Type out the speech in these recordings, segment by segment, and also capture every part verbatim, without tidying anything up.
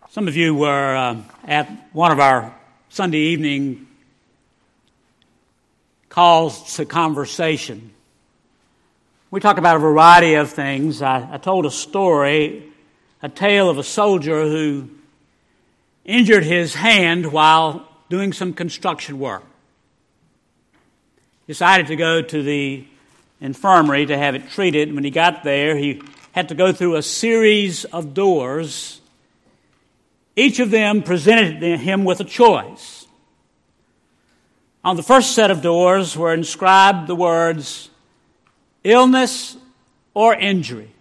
Some of you were uh, at one of our Sunday evening calls to conversation. We talked about a variety of things. I, I told a story, a tale of a soldier who injured his hand while doing some construction work. Decided to go to the infirmary to have it treated. When he got there, he had to go through a series of doors. Each of them presented him with a choice. On the first set of doors were inscribed the words, illness or injury.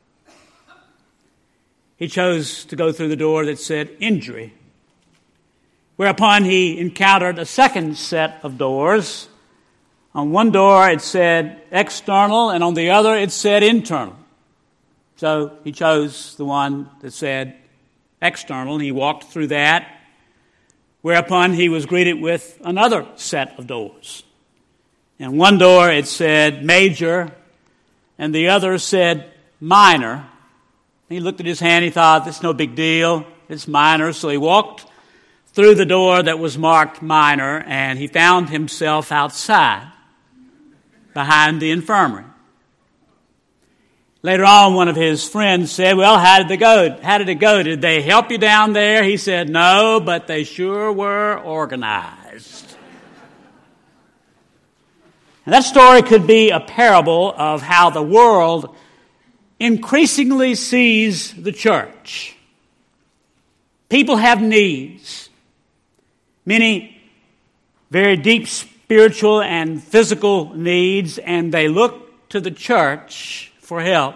He chose to go through the door that said injury, whereupon he encountered a second set of doors. On one door it said external, and on the other it said internal. So he chose the one that said external. He walked through that, whereupon he was greeted with another set of doors. And one door it said major, and the other said minor. He looked at his hand, he thought, this is no big deal, it's minor. So he walked through the door that was marked minor, and he found himself outside, behind the infirmary. Later on, one of his friends said, well, how did it go? How did it go? Did they help you down there? He said, no, but they sure were organized. And that story could be a parable of how the world increasingly sees the church. People have needs, many very deep spiritual and physical needs, and they look to the church for help.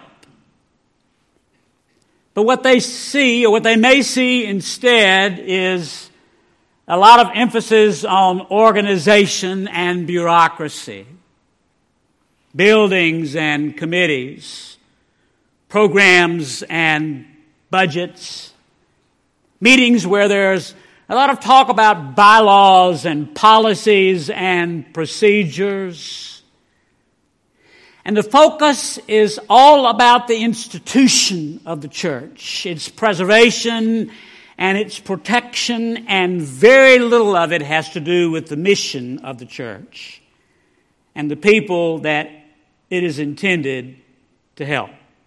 But what they see, or what they may see instead, is a lot of emphasis on organization and bureaucracy, buildings and committees, programs and budgets, meetings where there's a lot of talk about bylaws and policies and procedures. And the focus is all about the institution of the church, its preservation and its protection, and very little of it has to do with the mission of the church and the people that it is intended to help.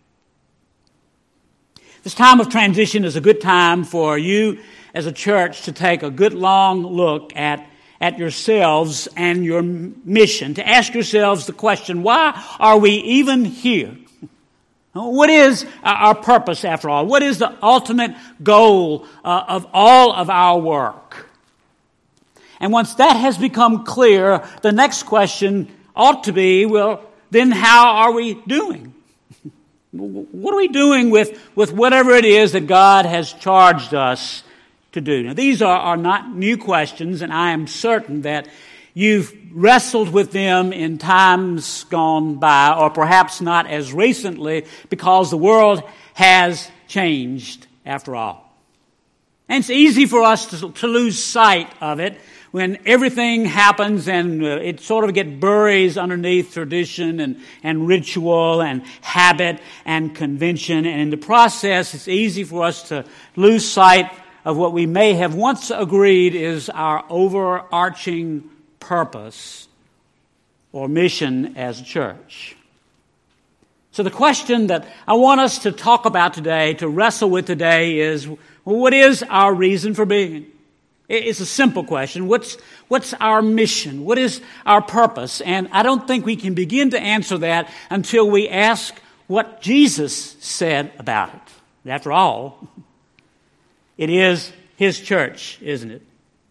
This time of transition is a good time for you as a church to take a good long look at at yourselves and your mission, to ask yourselves the question, why are we even here? What is our purpose after all? What is the ultimate goal uh, of all of our work? And once that has become clear, the next question ought to be, well, then how are we doing? What are we doing with, with whatever it is that God has charged us to do? Now, these are, are not new questions, and I am certain that you've wrestled with them in times gone by, or perhaps not as recently, because the world has changed after all. And it's easy for us to, to lose sight of it when everything happens and uh, it sort of get buries underneath tradition and, and ritual and habit and convention. And in the process, it's easy for us to lose sight of what we may have once agreed is our overarching purpose or mission as a church. So the question that I want us to talk about today, to wrestle with today, is, well, what is our reason for being? It's a simple question. What's, what's our mission? What is our purpose? And I don't think we can begin to answer that until we ask what Jesus said about it. After all, it is His church, isn't it?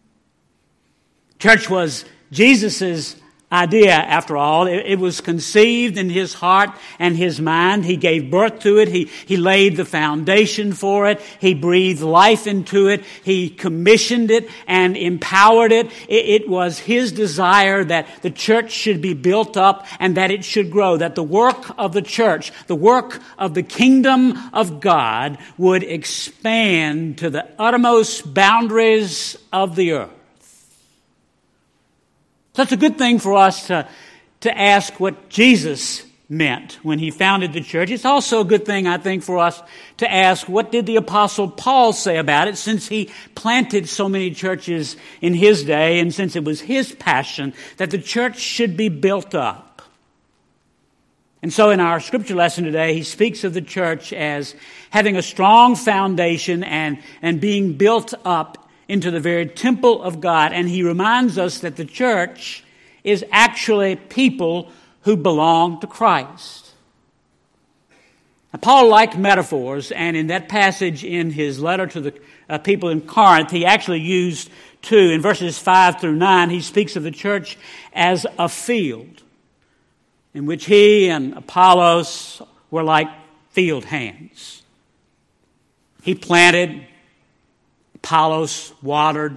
Church was Jesus' idea, after all. It, it was conceived in His heart and His mind. He gave birth to it. He, he laid the foundation for it. He breathed life into it. He commissioned it and empowered it. It, it was His desire that the church should be built up and that it should grow, that the work of the church, the work of the kingdom of God, would expand to the uttermost boundaries of the earth. So it's a good thing for us to, to ask what Jesus meant when he founded the church. It's also a good thing, I think, for us to ask, what did the Apostle Paul say about it, since he planted so many churches in his day and since it was his passion that the church should be built up. And so in our scripture lesson today, he speaks of the church as having a strong foundation and, and being built up into the very temple of God. And he reminds us that the church is actually people who belong to Christ. Now, Paul liked metaphors, and in that passage in his letter to the uh, people in Corinth, he actually used two. In verses five through nine, he speaks of the church as a field in which he and Apollos were like field hands. He planted, Apollos watered,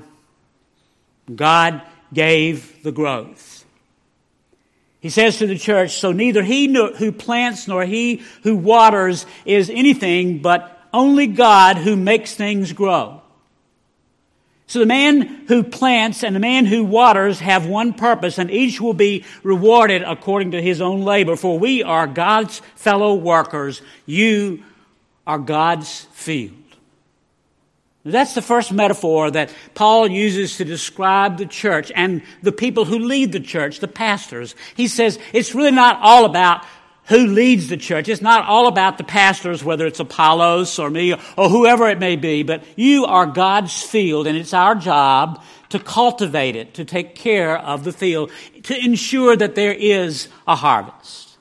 God gave the growth. He says to the church, so neither he who plants nor he who waters is anything, but only God who makes things grow. So the man who plants and the man who waters have one purpose, and each will be rewarded according to his own labor. For we are God's fellow workers. You are God's field. That's the first metaphor that Paul uses to describe the church and the people who lead the church, the pastors. He says it's really not all about who leads the church. It's not all about the pastors, whether it's Apollos or me or whoever it may be, but you are God's field, and it's our job to cultivate it, to take care of the field, to ensure that there is a harvest.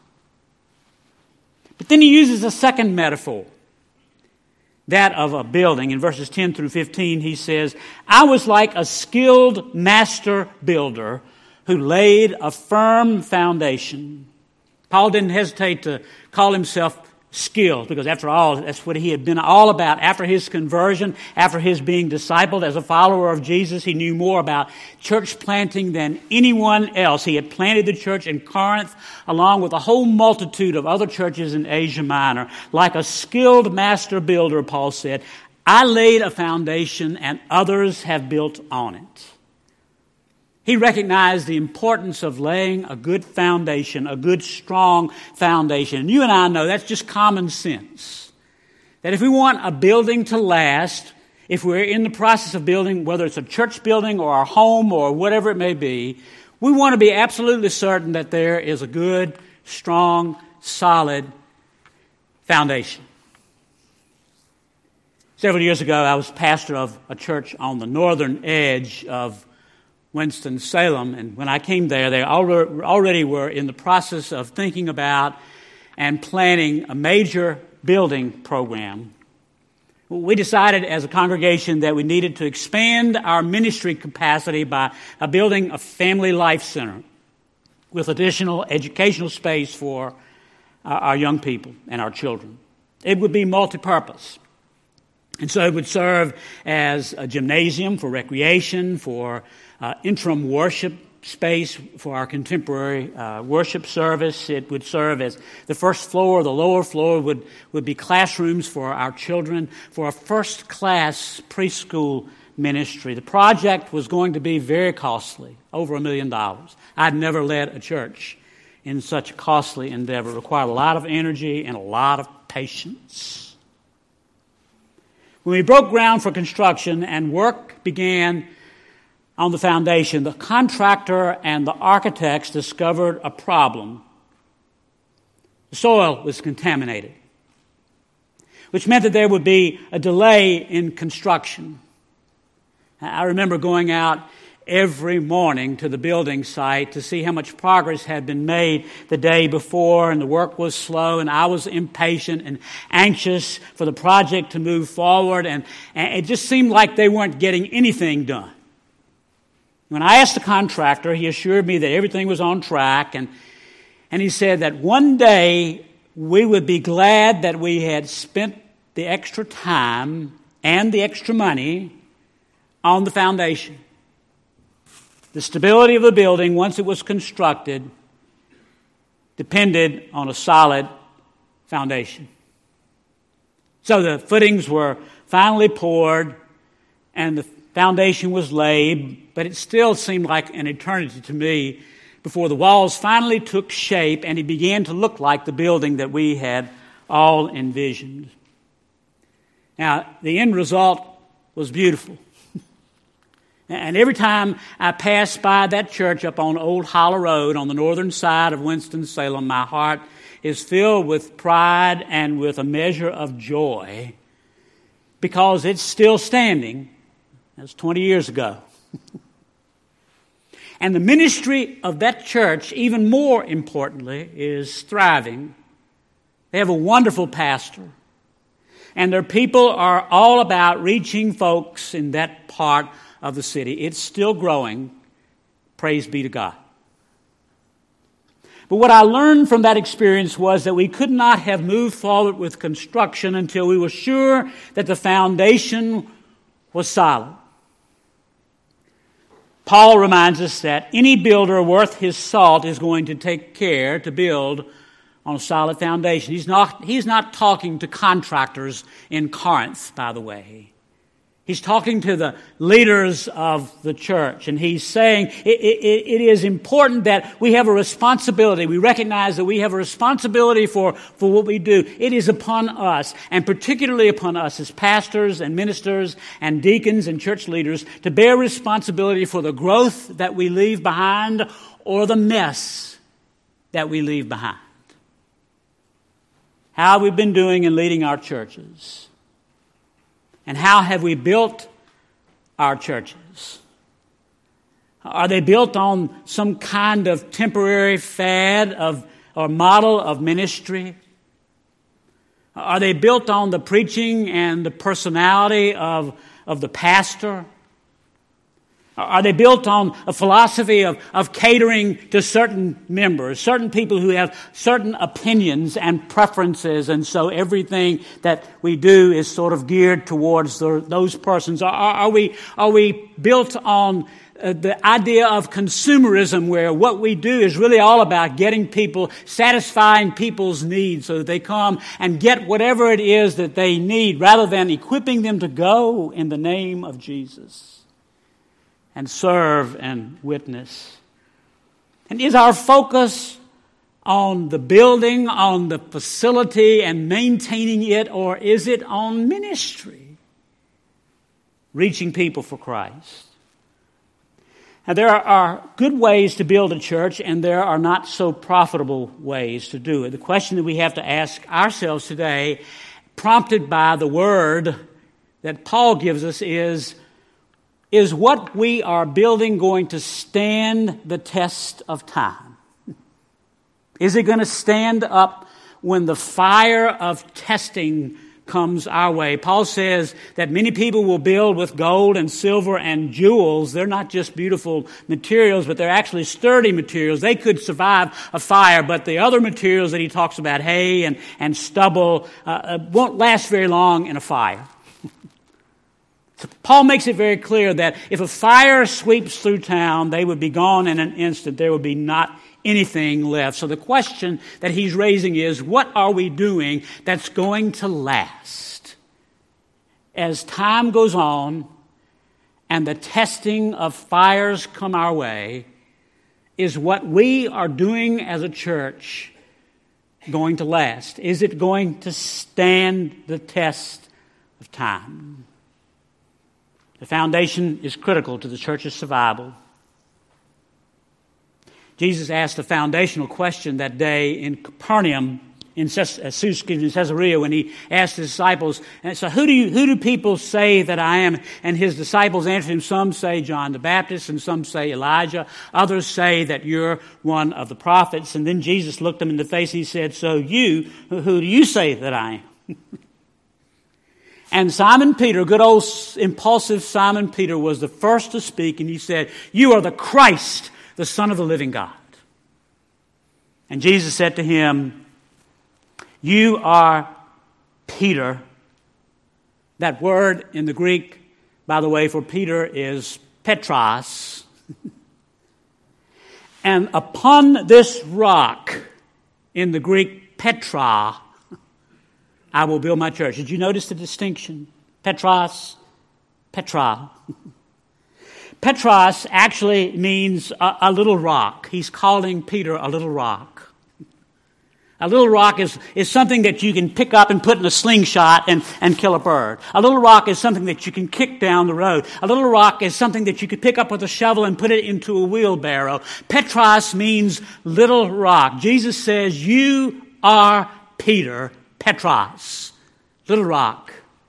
But then he uses a second metaphor, that of a building. In verses ten through fifteen, he says, I was like a skilled master builder who laid a firm foundation. Paul didn't hesitate to call himself skilled, because after all, that's what he had been all about. After his conversion, after his being discipled as a follower of Jesus, he knew more about church planting than anyone else. He had planted the church in Corinth along with a whole multitude of other churches in Asia Minor. Like a skilled master builder, Paul said, I laid a foundation and others have built on it. He recognized the importance of laying a good foundation, a good, strong foundation. And you and I know that's just common sense. That if we want a building to last, if we're in the process of building, whether it's a church building or our home or whatever it may be, we want to be absolutely certain that there is a good, strong, solid foundation. Several years ago, I was pastor of a church on the northern edge of Winston-Salem, and when I came there, they already were in the process of thinking about and planning a major building program. We decided as a congregation that we needed to expand our ministry capacity by building a family life center with additional educational space for our young people and our children. It would be multi-purpose. And so it would serve as a gymnasium for recreation, for uh, interim worship space for our contemporary uh, worship service. It would serve as the first floor. The lower floor would, would be classrooms for our children, for a first-class preschool ministry. The project was going to be very costly, over a million dollars. I'd never led a church in such a costly endeavor. It required a lot of energy and a lot of patience. When we broke ground for construction and work began on the foundation, the contractor and the architects discovered a problem. The soil was contaminated, which meant that there would be a delay in construction. I remember going out every morning to the building site to see how much progress had been made the day before, and the work was slow, and I was impatient and anxious for the project to move forward, and, and it just seemed like they weren't getting anything done. When I asked the contractor, he assured me that everything was on track, and, and he said that one day we would be glad that we had spent the extra time and the extra money on the foundation. The stability of the building, once it was constructed, depended on a solid foundation. So the footings were finally poured and the foundation was laid, but it still seemed like an eternity to me before the walls finally took shape and it began to look like the building that we had all envisioned. Now, the end result was beautiful. And every time I pass by that church up on Old Hollow Road on the northern side of Winston-Salem, my heart is filled with pride and with a measure of joy because it's still standing. That's twenty years ago. And the ministry of that church, even more importantly, is thriving. They have a wonderful pastor. And their people are all about reaching folks in that part of the city. It's still growing. Praise be to God. But what I learned from that experience was that we could not have moved forward with construction until we were sure that the foundation was solid. Paul reminds us that any builder worth his salt is going to take care to build on a solid foundation. He's not, he's not talking to contractors in Corinth, by the way. He's talking to the leaders of the church, and he's saying it, it, it is important that we have a responsibility. We recognize that we have a responsibility for, for what we do. It is upon us, and particularly upon us as pastors and ministers and deacons and church leaders, to bear responsibility for the growth that we leave behind or the mess that we leave behind. How have we been doing in leading our churches? And how have we built our churches? Are they built on some kind of temporary fad of or model of ministry? Are they built on the preaching and the personality of, of the pastor? Are they built on a philosophy of, of catering to certain members, certain people who have certain opinions and preferences, and so everything that we do is sort of geared towards the, those persons? Are, are we are we built on uh, the idea of consumerism, where what we do is really all about getting people, satisfying people's needs so that they come and get whatever it is that they need, rather than equipping them to go in the name of Jesus and serve and witness? And is our focus on the building, on the facility and maintaining it, or is it on ministry, reaching people for Christ? Now, there are good ways to build a church, and there are not so profitable ways to do it. The question that we have to ask ourselves today, prompted by the word that Paul gives us, is, Is what we are building going to stand the test of time? Is it going to stand up when the fire of testing comes our way? Paul says that many people will build with gold and silver and jewels. They're not just beautiful materials, but they're actually sturdy materials. They could survive a fire, but the other materials that he talks about, hay and, and stubble, uh, won't last very long in a fire. So Paul makes it very clear that if a fire sweeps through town, they would be gone in an instant. There would be not anything left. So the question that he's raising is, what are we doing that's going to last? As time goes on and the testing of fires come our way, is what we are doing as a church going to last? Is it going to stand the test of time? The foundation is critical to the church's survival. Jesus asked a foundational question that day in Capernaum, in Caesarea, when he asked his disciples, and so who do you, who do people say that I am? And his disciples answered him, some say John the Baptist, and some say Elijah. Others say that you're one of the prophets. And then Jesus looked them in the face, and he said, so you, who do you say that I am? And Simon Peter, good old impulsive Simon Peter, was the first to speak, and he said, you are the Christ, the Son of the living God. And Jesus said to him, you are Peter. That word in the Greek, by the way, for Peter is Petros. And upon this rock, in the Greek Petra, I will build my church. Did you notice the distinction? Petros, Petra. Petros actually means a, a little rock. He's calling Peter a little rock. A little rock is, is something that you can pick up and put in a slingshot and, and kill a bird. A little rock is something that you can kick down the road. A little rock is something that you could pick up with a shovel and put it into a wheelbarrow. Petros means little rock. Jesus says, you are Peter, Petros, little rock.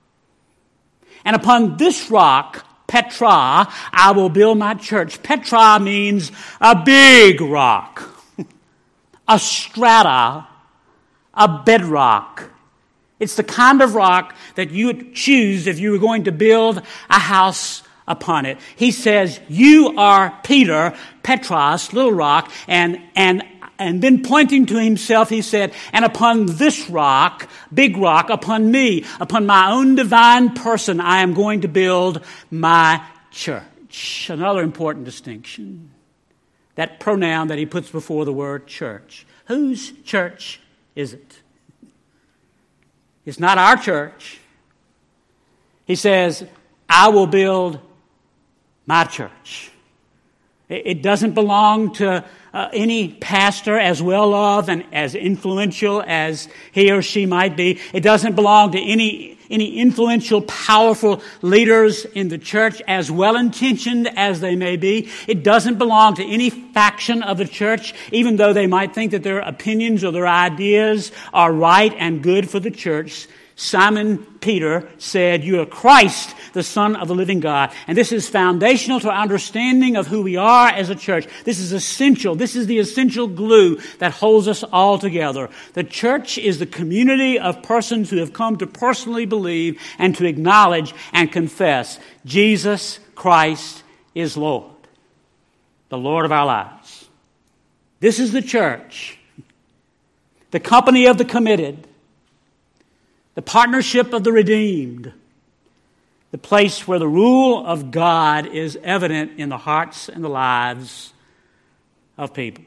And upon this rock, Petra, I will build my church. Petra means a big rock, a strata, a bedrock. It's the kind of rock that you would choose if you were going to build a house upon it. He says, you are Peter, Petros, little rock, and, and, and then pointing to himself, he said, and upon this rock, big rock, upon me, upon my own divine person, I am going to build my church. Another important distinction. That pronoun that he puts before the word church. Whose church is it? It's not our church. He says, I will build my church. It doesn't belong to uh, any pastor, as well of and as influential as he or she might be. It doesn't belong to any any influential, powerful leaders in the church, as well-intentioned as they may be. It doesn't belong to any faction of the church, even though they might think that their opinions or their ideas are right and good for the church. Simon Peter said, you are Christ, the Son of the living God. And this is foundational to our understanding of who we are as a church. This is essential. This is the essential glue that holds us all together. The church is the community of persons who have come to personally believe and to acknowledge and confess Jesus Christ is Lord, the Lord of our lives. This is the church, the company of the committed, the partnership of the redeemed, the place where the rule of God is evident in the hearts and the lives of people.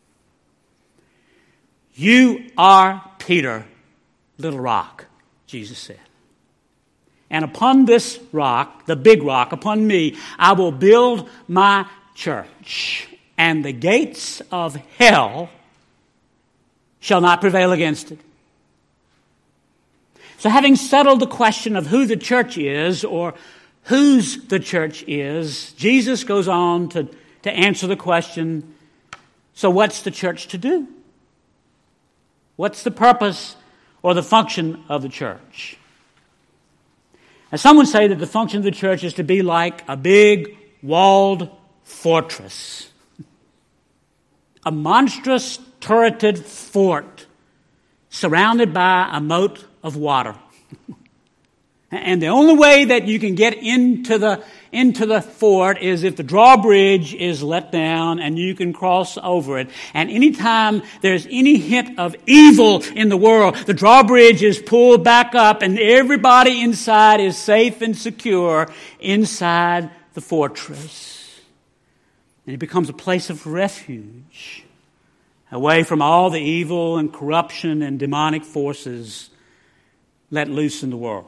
You are Peter, little rock, Jesus said. And upon this rock, the big rock, upon me, I will build my church, and the gates of hell shall not prevail against it. So having settled the question of who the church is or whose the church is, Jesus goes on to, to answer the question, so what's the church to do? What's the purpose or the function of the church? Now, some would say that the function of the church is to be like a big walled fortress, a monstrous turreted fort surrounded by a moat of water. And the only way that you can get into the into the fort is if the drawbridge is let down and you can cross over it. And anytime there's any hint of evil in the world, the drawbridge is pulled back up and everybody inside is safe and secure inside the fortress. And it becomes a place of refuge, away from all the evil and corruption and demonic forces let loose in the world.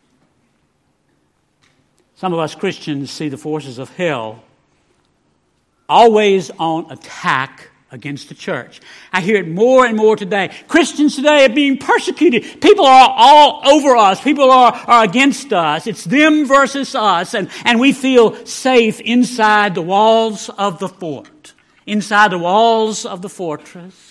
Some of us Christians see the forces of hell always on attack against the church. I hear it more and more today. Christians today are being persecuted. People are all over us. People are, are against us. It's them versus us. And, and we feel safe inside the walls of the fort, inside the walls of the fortress.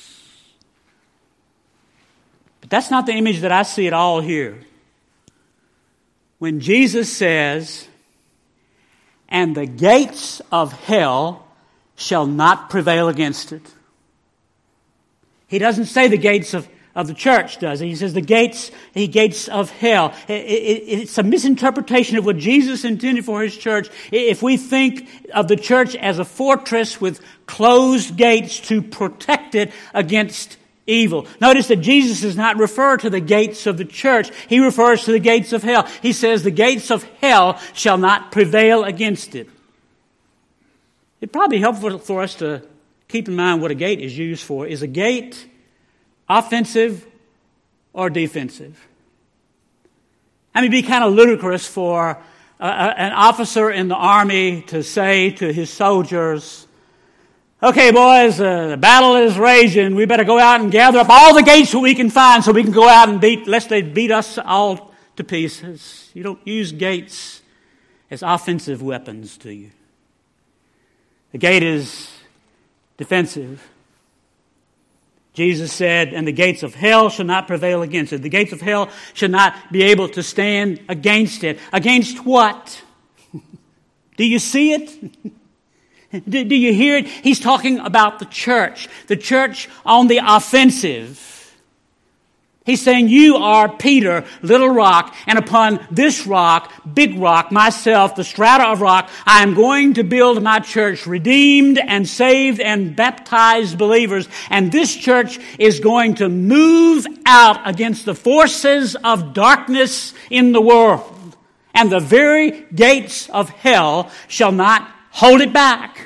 But that's not the image that I see at all here. When Jesus says, and the gates of hell shall not prevail against it. He doesn't say the gates of, of the church, does he? He says the gates, the gates of hell. It, it, it's a misinterpretation of what Jesus intended for his church. If we think of the church as a fortress with closed gates to protect it against evil. Notice that Jesus does not refer to the gates of the church. He refers to the gates of hell. He says the gates of hell shall not prevail against it. It'd probably be helpful for us to keep in mind what a gate is used for. Is a gate offensive or defensive? I mean, it'd be kind of ludicrous for uh, an officer in the army to say to his soldiers, okay, boys, uh, the battle is raging. We better go out and gather up all the gates that we can find so we can go out and beat, lest they beat us all to pieces. You don't use gates as offensive weapons, do you? The gate is defensive. Jesus said, and the gates of hell shall not prevail against it. The gates of hell shall not be able to stand against it. Against what? Do you see it? do, do you hear it? He's talking about the church. The church on the offensive. He's saying, you are Peter, little rock, and upon this rock, big rock, myself, the strata of rock, I am going to build my church, redeemed and saved and baptized believers. And this church is going to move out against the forces of darkness in the world. And the very gates of hell shall not hold it back.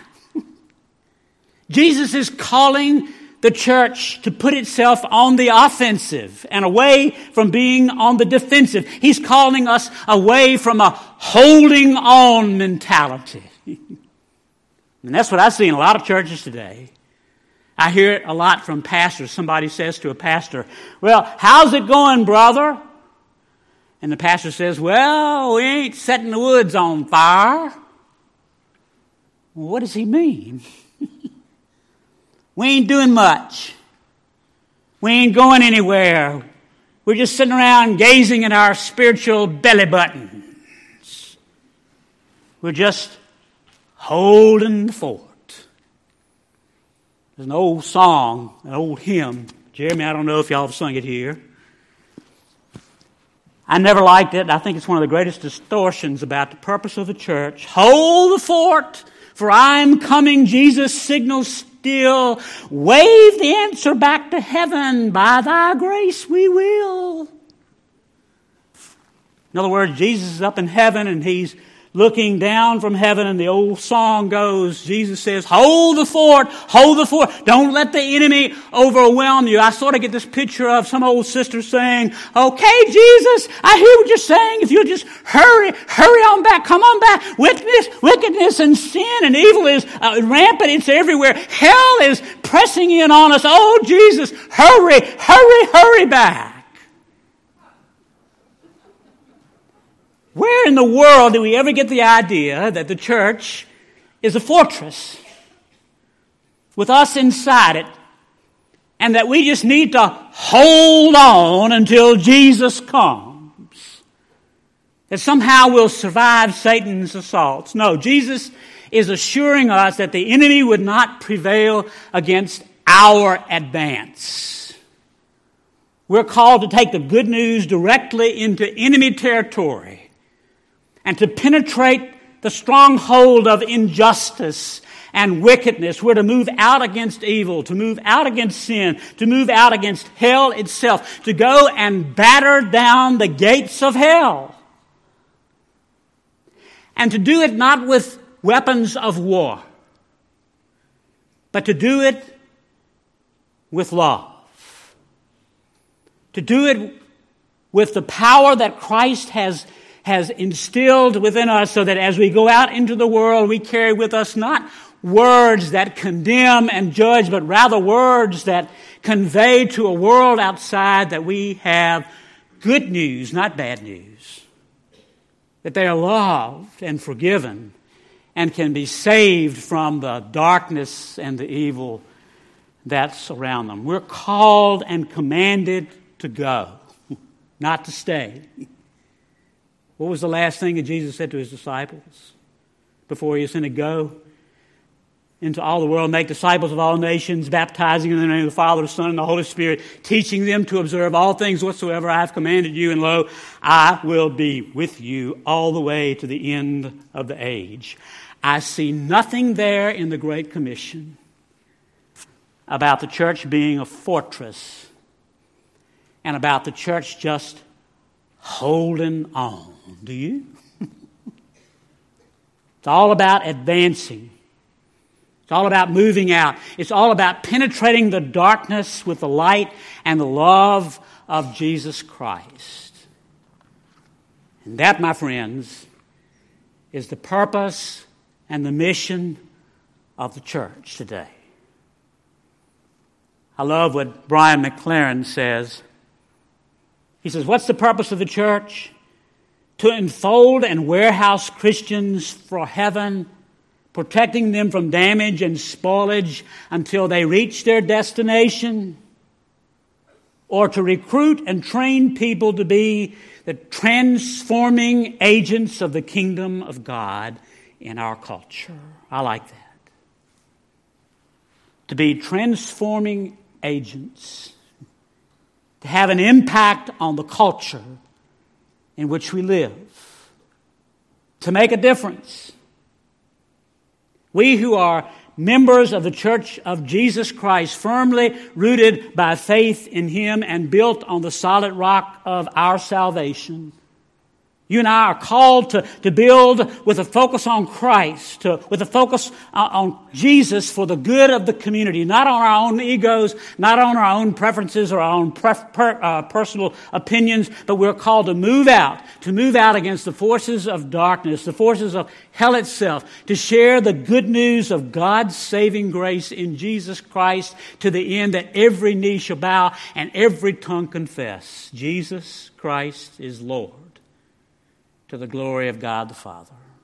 Jesus is calling the church to put itself on the offensive and away from being on the defensive. He's calling us away from a holding on mentality. And that's what I see in a lot of churches today. I hear it a lot from pastors. Somebody says to a pastor, well, how's it going, brother? And the pastor says, well, we ain't setting the woods on fire. Well, what does he mean? We ain't doing much. We ain't going anywhere. We're just sitting around gazing at our spiritual belly buttons. We're just holding the fort. There's an old song, an old hymn. Jeremy, I don't know if y'all have sung it here. I never liked it. I think it's one of the greatest distortions about the purpose of the church. Hold the fort, for I am coming. Jesus signals still. Wave the answer back to heaven. By thy grace we will. In other words, Jesus is up in heaven and he's looking down from heaven, and the old song goes, Jesus says, hold the fort, hold the fort. Don't let the enemy overwhelm you. I sort of get this picture of some old sister saying, okay, Jesus, I hear what you're saying. If you'll just hurry, hurry on back, come on back. Wickedness, wickedness and sin and evil is uh, rampant. It's everywhere. Hell is pressing in on us. Oh, Jesus, hurry, hurry, hurry back. Where in the world do we ever get the idea that the church is a fortress with us inside it, and that we just need to hold on until Jesus comes? That somehow we'll survive Satan's assaults? No, Jesus is assuring us that the enemy would not prevail against our advance. We're called to take the good news directly into enemy territory, and to penetrate the stronghold of injustice and wickedness. We're to move out against evil, to move out against sin, to move out against hell itself, to go and batter down the gates of hell. And to do it not with weapons of war, but to do it with love. To do it with the power that Christ has has instilled within us, so that as we go out into the world, we carry with us not words that condemn and judge, but rather words that convey to a world outside that we have good news, not bad news. That they are loved and forgiven and can be saved from the darkness and the evil that's around them. We're called and commanded to go, not to stay. What was the last thing that Jesus said to his disciples before he ascended? Go into all the world, make disciples of all nations, baptizing in the name of the Father, the Son, and the Holy Spirit, teaching them to observe all things whatsoever I have commanded you, and lo, I will be with you all the way to the end of the age. I see nothing there in the Great Commission about the church being a fortress and about the church just holding on. Do you? It's all about advancing. It's all about moving out. It's all about penetrating the darkness with the light and the love of Jesus Christ. And that, my friends, is the purpose and the mission of the church today. I love what Brian McLaren says. He says, what's the purpose of the church? To enfold and warehouse Christians for heaven, protecting them from damage and spoilage until they reach their destination, or to recruit and train people to be the transforming agents of the kingdom of God in our culture. I like that. To be transforming agents, to have an impact on the culture in which we live, to make a difference. We who are members of the Church of Jesus Christ, firmly rooted by faith in Him and built on the solid rock of our salvation. You and I are called to, to build with a focus on Christ, to, with a focus on Jesus for the good of the community, not on our own egos, not on our own preferences or our own pref, per, uh, personal opinions, but we're called to move out, to move out against the forces of darkness, the forces of hell itself, to share the good news of God's saving grace in Jesus Christ to the end that every knee shall bow and every tongue confess Jesus Christ is Lord, to the glory of God the Father.